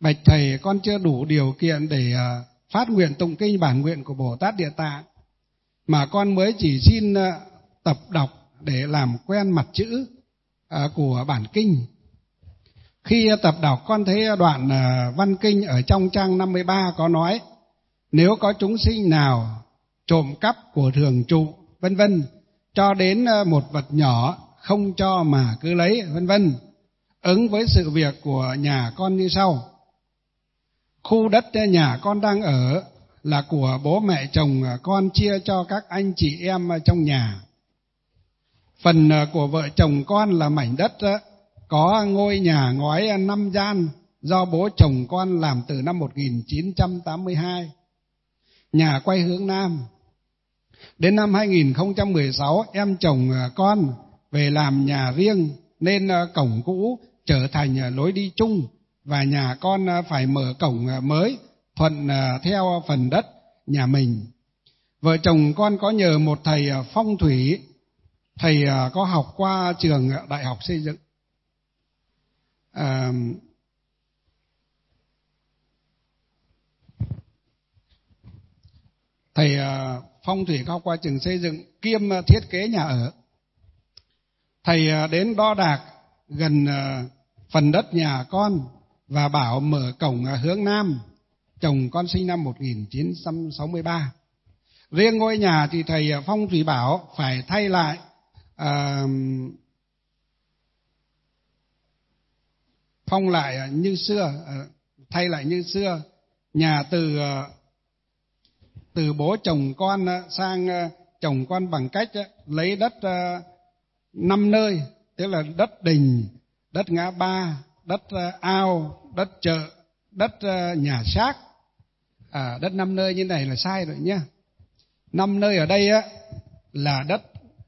Bạch thầy, con chưa đủ điều kiện để phát nguyện tụng kinh bản nguyện của Bồ Tát Địa Tạng, mà con mới chỉ xin tập đọc để làm quen mặt chữ của bản kinh. Khi tập đọc con thấy đoạn văn kinh ở trong trang 53 có nói: nếu có chúng sinh nào trộm cắp của thường trụ vân vân, cho đến một vật nhỏ không cho mà cứ lấy vân vân, ứng với sự việc của nhà con như sau. Khu đất nhà con đang ở là của bố mẹ chồng con chia cho các anh chị em trong nhà. Phần của vợ chồng con là mảnh đất có ngôi nhà ngói 5 gian do bố chồng con làm từ năm 1982. Nhà quay hướng Nam. Đến năm 2016 em chồng con về làm nhà riêng nên cổng cũ trở thành lối đi chung và nhà con phải mở cổng mới thuận theo phần đất nhà mình. Vợ chồng con có nhờ một thầy phong thủy, thầy có học qua trường Đại học Xây dựng. Thầy phong thủy có học qua trường xây dựng kiêm thiết kế nhà ở. Thầy đến đo đạc gần phần đất nhà con và bảo mở cổng hướng Nam. Chồng con sinh năm 1963. Riêng ngôi nhà thì thầy phong thủy bảo phải thay lại phong lại như xưa, thay lại như xưa. Nhà từ bố chồng con sang chồng con bằng cách lấy đất 5 nơi, tức là đất đình, đất ngã ba, đất ao, đất chợ, đất nhà xác. Đất 5 nơi như này là sai rồi nhé. 5 nơi ở đây là đất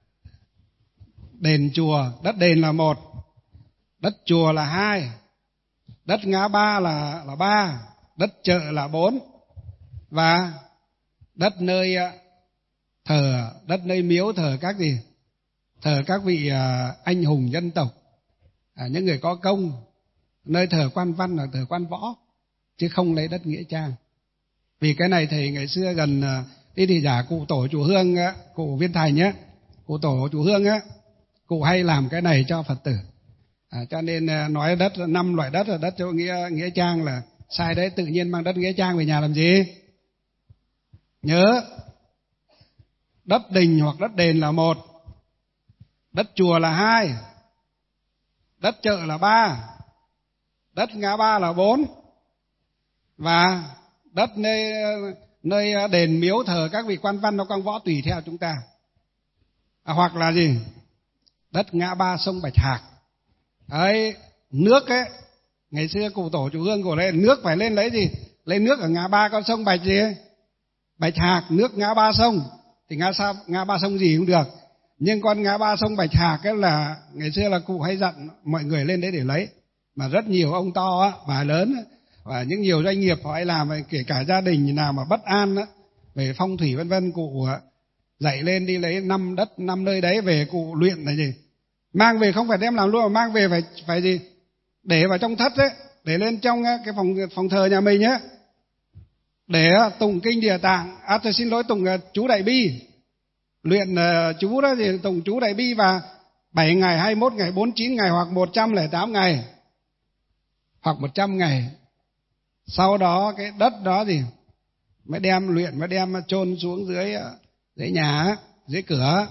đền chùa. Đất đền là 1, đất chùa là 2, đất ngã ba là 3, đất chợ là 4, và đất nơi thờ, đất nơi miếu thờ các gì? Thờ các vị anh hùng dân tộc, những người có công. Nơi thờ quan văn là thờ quan võ, chứ không lấy đất nghĩa trang. Vì cái này thầy ngày xưa gần đi thì giả cụ tổ chùa Hương, cụ Viên Thành nhé, cụ tổ chùa Hương á, cụ hay làm cái này cho Phật tử. Cho nên nói đất 5 loại đất là đất cho nghĩa trang là sai đấy. Tự nhiên mang đất nghĩa trang về nhà làm gì? Nhớ, đất đình hoặc đất đền là 1, đất chùa là 2, đất chợ là 3, đất ngã ba là 4, và đất nơi đền miếu thờ các vị quan văn nó quan võ tùy theo chúng ta. Hoặc là gì? Đất ngã ba sông Bạch Hạc. Đấy, nước ấy, ngày xưa cụ tổ chùa Hương của đây nước phải lên lấy gì? Lấy nước ở ngã ba con sông Bạch gì ấy? Bạch Hạc, nước ngã ba sông. Thì ngã ba sông gì cũng được. Nhưng con ngã ba sông Bạch Hạc ấy là ngày xưa là cụ hay dặn mọi người lên đấy để lấy. Mà rất nhiều ông to á, bà lớn á, và những nhiều doanh nghiệp họ hay làm, kể cả gia đình nào mà bất an á, về phong thủy vân vân, cụ dạy lên đi lấy 5 đất 5 nơi đấy về cụ luyện là gì? Mang về không phải đem làm luôn, mà mang về phải gì? Để vào trong thất ấy, để lên trong cái phòng thờ nhà mình nhé, để tụng kinh Địa Tạng, tôi xin lỗi, tụng chú Đại Bi, luyện chú đó thì tụng chú Đại Bi, và 7 ngày, 21 ngày, 49 ngày hoặc 108 ngày hoặc 100 ngày. Sau đó cái đất đó thì mới đem luyện, mới đem chôn xuống dưới nhà, dưới cửa.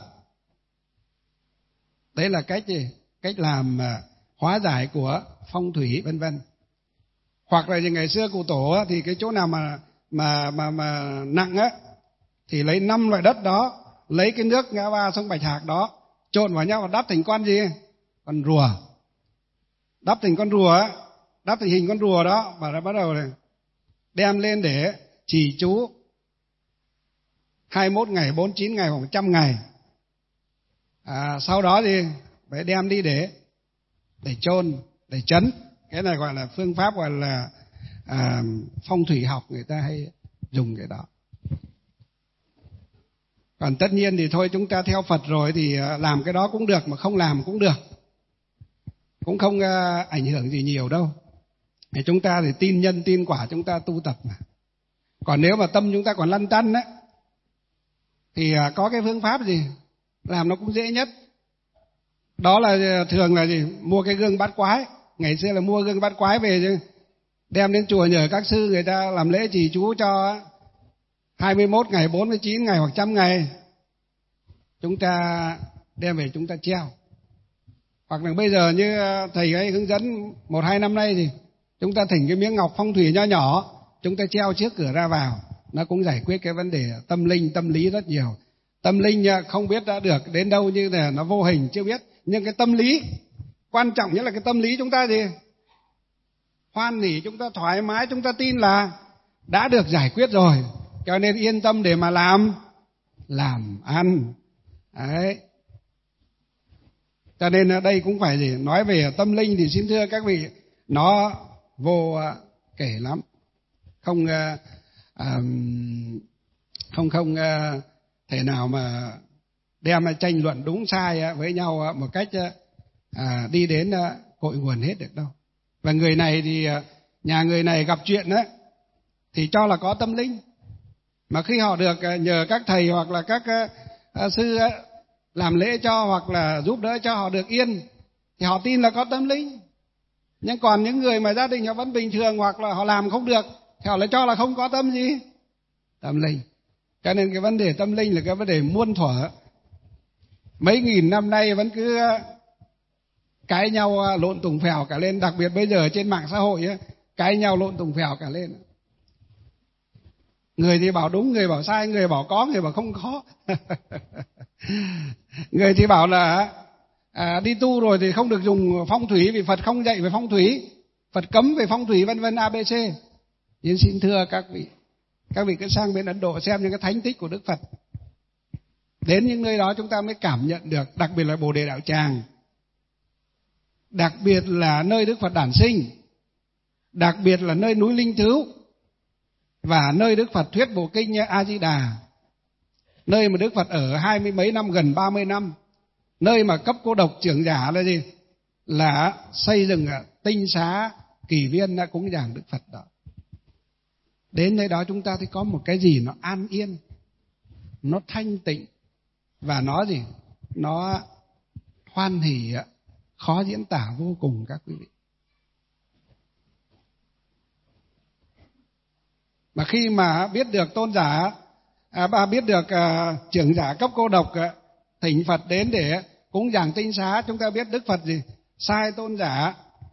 Đấy là cách gì? Cách làm hóa giải của phong thủy vân vân. Hoặc là ngày xưa cụ tổ thì cái chỗ nào mà nặng á thì lấy 5 loại đất đó, lấy cái nước ngã ba sông Bạch Hạc đó trộn vào nhau và đắp thành con gì? Con rùa. Đắp thành con rùa á, đắp thành hình con rùa đó, và đã bắt đầu này đem lên để trì chú 21 ngày, 49 ngày hoặc 100 ngày. Sau đó thì phải đem đi để chôn, để trấn. Cái này gọi là phương pháp gọi là phong thủy học, người ta hay dùng cái đó. Còn tất nhiên thì thôi, chúng ta theo Phật rồi thì làm cái đó cũng được, mà không làm cũng được, cũng không ảnh hưởng gì nhiều đâu. thì chúng ta thì tin nhân tin quả, chúng ta tu tập mà. Còn nếu mà tâm chúng ta còn lăn tăn á, thì có cái phương pháp gì làm nó cũng dễ nhất. Đó là thường là gì? Mua cái gương bát quái. Ngày xưa là mua gương bát quái về chứ, đem đến chùa nhờ các sư người ta làm lễ trì chú cho 21 ngày, 49 ngày hoặc 100 ngày. Chúng ta đem về chúng ta treo. Hoặc là bây giờ như thầy ấy hướng dẫn 1-2 năm nay thì chúng ta thỉnh cái miếng ngọc phong thủy nho nhỏ, chúng ta treo trước cửa ra vào. Nó cũng giải quyết cái vấn đề tâm linh, tâm lý rất nhiều. Tâm linh không biết đã được đến đâu, như là nó vô hình chưa biết. Nhưng cái tâm lý, quan trọng nhất là cái tâm lý chúng ta gì? Hoan hỉ, chúng ta thoải mái, chúng ta tin là đã được giải quyết rồi. Cho nên yên tâm để mà làm ăn. Đấy. Cho nên đây cũng phải gì? Nói về tâm linh thì xin thưa các vị, nó vô kể lắm. Không thể nào mà đem tranh luận đúng sai với nhau một cách đi đến cội nguồn hết được đâu. Và người này thì nhà người này gặp chuyện đó thì cho là có tâm linh, mà khi họ được nhờ các thầy hoặc là các sư làm lễ cho hoặc là giúp đỡ cho họ được yên thì họ tin là có tâm linh. Nhưng còn những người mà gia đình họ vẫn bình thường hoặc là họ làm không được thì họ lại cho là không có tâm linh. Cho nên cái vấn đề tâm linh là cái vấn đề muôn thuở. Mấy nghìn năm nay vẫn cứ cãi nhau lộn tùng phèo cả lên, đặc biệt bây giờ trên mạng xã hội ấy, cãi nhau lộn tùng phèo cả lên. Người thì bảo đúng, người bảo sai, người bảo có, người bảo không có. Người thì bảo là đi tu rồi thì không được dùng phong thủy vì Phật không dạy về phong thủy, Phật cấm về phong thủy vân vân ABC. Nhưng xin thưa các vị cứ sang bên Ấn Độ xem những cái thánh tích của Đức Phật. Đến những nơi đó chúng ta mới cảm nhận được, đặc biệt là Bồ Đề Đạo Tràng, đặc biệt là nơi Đức Phật đản sinh, đặc biệt là nơi núi Linh Thứu và nơi Đức Phật thuyết bộ kinh A Di Đà, nơi mà Đức Phật ở 20 mấy năm, gần 30 năm, nơi mà cấp cô độc trưởng giả là gì? Là xây dựng tinh xá Kỳ Viên đã cúng dường Đức Phật đó. Đến nơi đó chúng ta thấy có một cái gì nó an yên, nó thanh tịnh và nó gì? Nó hoan hỉ, khó diễn tả vô cùng các quý vị. Mà khi mà biết được tôn giả, biết được trưởng giả cấp cô độc thỉnh Phật đến để cúng dường tinh xá, chúng ta biết Đức Phật gì? Sai tôn giả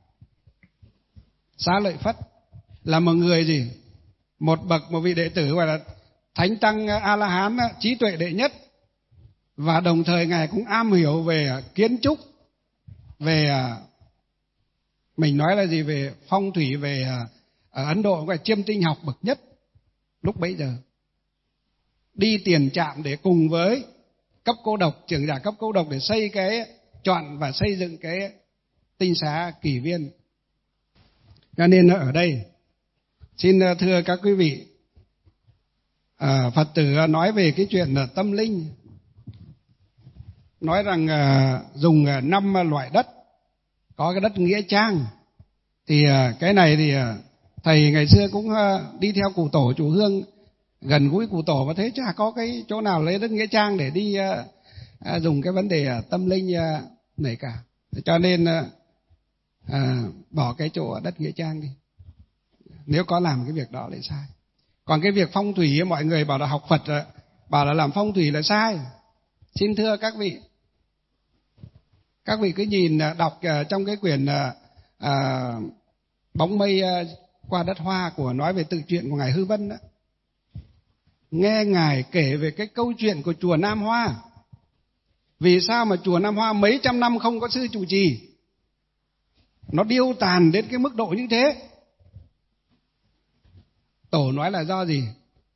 Xá Lợi Phất là một người gì? Một vị đệ tử gọi là thánh tăng A-la-hán, trí tuệ đệ nhất, và đồng thời ngài cũng am hiểu về kiến trúc, về mình nói là gì? Về phong thủy, về ở Ấn Độ gọi là chiêm tinh học bậc nhất lúc bấy giờ. Đi tiền trạm để cùng với cấp cô độc, trưởng giả cấp cô độc để chọn và xây dựng cái tinh xá Kỳ Viên. Cho nên ở đây xin thưa các quý vị, Phật tử nói về cái chuyện là tâm linh, nói rằng dùng 5 loại đất, có cái đất nghĩa trang. Thì cái này thì thầy ngày xưa cũng đi theo cụ tổ chùa Hương, gần gũi cụ tổ và thấy chả có cái chỗ nào lấy đất nghĩa trang để đi dùng cái vấn đề tâm linh này cả. Cho nên bỏ cái chỗ đất nghĩa trang đi, nếu có làm cái việc đó lại sai. Còn cái việc phong thủy, mọi người bảo là học Phật bảo là làm phong thủy là sai. Xin thưa các vị cứ nhìn đọc trong cái quyển Bóng Mây Qua Đất Hoa của nói về tự truyện của ngài Hư Vân đó, nghe ngài kể về cái câu chuyện của chùa Nam Hoa. Vì sao mà chùa Nam Hoa mấy trăm năm không có sư trụ trì, nó điêu tàn đến cái mức độ như thế? Tổ nói là do gì?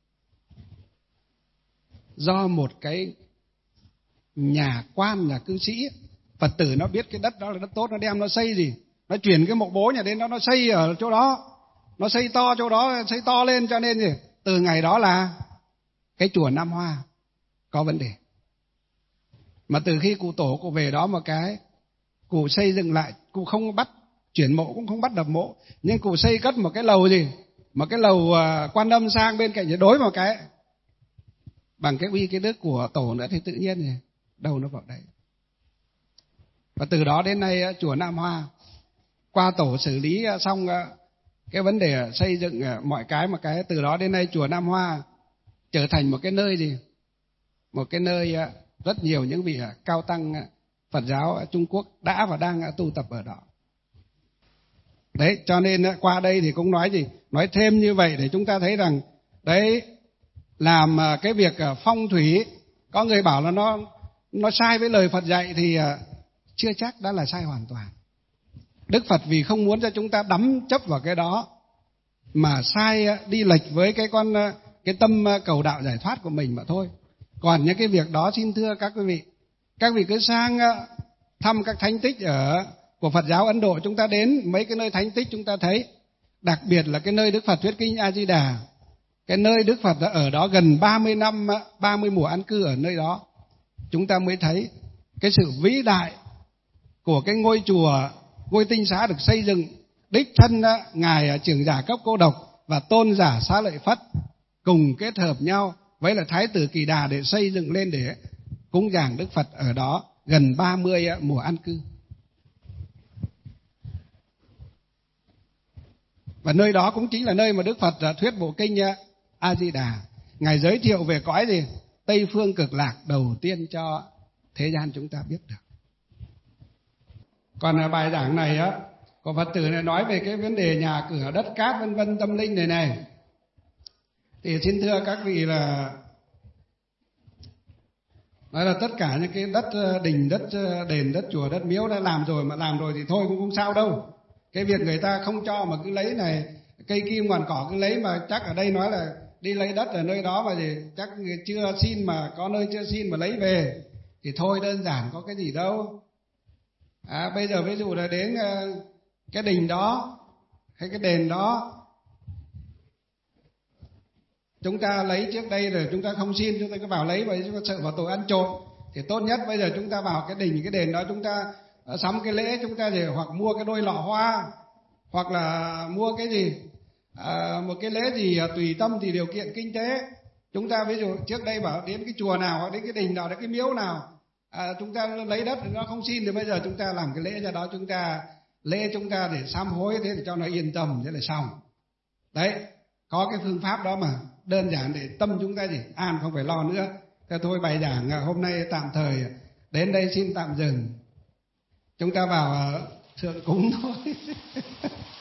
Do một cái nhà quan, nhà cư sĩ, Phật tử nó biết cái đất đó là đất tốt, nó đem nó xây gì? Nó chuyển cái mộc bố nhà đến đó, nó xây ở chỗ đó, nó xây to chỗ đó, xây to lên. Cho nên gì? Từ ngày đó là cái chùa Nam Hoa có vấn đề. Mà từ khi cụ tổ cụ về đó một cái, cụ xây dựng lại, cụ không bắt chuyển mộ cũng không bắt đập mộ, nhưng cụ xây cất một cái lầu gì, một cái lầu Quan Âm sang bên cạnh, đối một cái bằng cái uy cái đức của tổ nữa thì tự nhiên thì đầu nó vào đấy. Và từ đó đến nay chùa Nam Hoa qua tổ xử lý xong cái vấn đề xây dựng mọi cái, một cái từ đó đến nay chùa Nam Hoa trở thành một cái nơi gì, một cái nơi rất nhiều những vị cao tăng Phật giáo Trung Quốc đã và đang tu tập ở đó. Đấy, cho nên qua đây thì cũng nói gì, nói thêm như vậy để chúng ta thấy rằng đấy, làm cái việc phong thủy, có người bảo là nó sai với lời Phật dạy thì chưa chắc đã là sai hoàn toàn. Đức Phật vì không muốn cho chúng ta đắm chấp vào cái đó mà sai đi lệch với cái tâm cầu đạo giải thoát của mình mà thôi. Còn những cái việc đó xin thưa các vị cứ sang thăm các thánh tích của Phật giáo Ấn Độ, chúng ta đến mấy cái nơi thánh tích chúng ta thấy, đặc biệt là cái nơi Đức Phật thuyết kinh A Di Đà, cái nơi Đức Phật đã ở đó gần 30 năm, 30 mùa an cư ở nơi đó, chúng ta mới thấy cái sự vĩ đại của cái ngôi chùa, ngôi tinh xá được xây dựng đích thân ngài trưởng giả cấp Cô Độc và tôn giả Xá Lợi Phất cùng kết hợp nhau với là Thái tử Kỳ Đà để xây dựng lên để cúng dường Đức Phật ở đó gần 30 mùa an cư. Và nơi đó cũng chính là nơi mà Đức Phật thuyết bộ kinh A Di Đà, ngài giới thiệu về cõi gì, Tây phương cực lạc đầu tiên cho thế gian chúng ta biết được. Còn bài giảng này của Phật tử này nói về cái vấn đề nhà cửa đất cát vân vân tâm linh này thì xin thưa các vị là nói là tất cả những cái đất đình, đất đền, đất chùa, đất miếu đã làm rồi, mà làm rồi thì thôi cũng không sao đâu. Cái việc người ta không cho mà cứ lấy này cây kim ngọn cỏ cứ lấy, mà chắc ở đây nói là đi lấy đất ở nơi đó mà thì chắc chưa xin, mà có nơi chưa xin mà lấy về thì thôi, đơn giản có cái gì đâu. Bây giờ ví dụ là đến cái đình đó hay cái đền đó chúng ta lấy trước đây rồi chúng ta không xin, chúng ta cứ vào lấy, vậy chúng ta sợ vào tội ăn trộm, thì tốt nhất bây giờ chúng ta vào cái đình cái đền đó, chúng ta sắm cái lễ, chúng ta thì hoặc mua cái đôi lọ hoa, hoặc là mua cái gì một cái lễ gì tùy tâm tùy điều kiện kinh tế. Chúng ta ví dụ trước đây bảo đến cái chùa nào hoặc đến cái đình nào, đến cái miếu nào chúng ta lấy đất thì nó không xin, thì bây giờ chúng ta làm cái lễ ra đó, chúng ta lễ chúng ta để sám hối, thế để cho nó yên tâm, thế là xong. Đấy, có cái phương pháp đó mà đơn giản để tâm chúng ta gì an, không phải lo nữa. Thế thôi, bài giảng hôm nay tạm thời đến đây xin tạm dừng, chúng ta vào thượng cúng thôi.